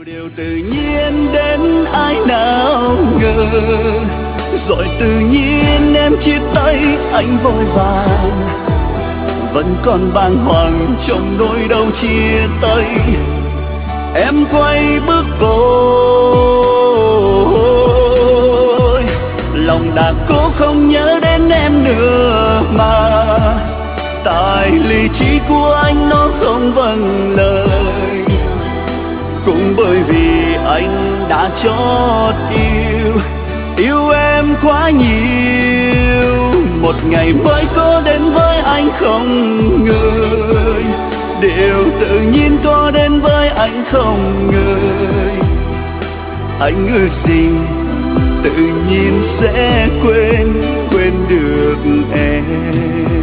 điều tự nhiên đến ai nào ngờ, rồi tự nhiên em chia tay anh vội vàng, vẫn còn bàng hoàng trong nỗi đau chia tay. Em quay bước vội, lòng đã cố không nhớ đến em nữa mà, tại lý trí của anh nó không vâng lời, cũng bởi vì anh đã chót yêu em quá nhiều. Một ngày mới có đến với anh không ngờ, điều tự nhiên có đến với anh không ngờ. Anh ước gì tự nhiên sẽ quên được em.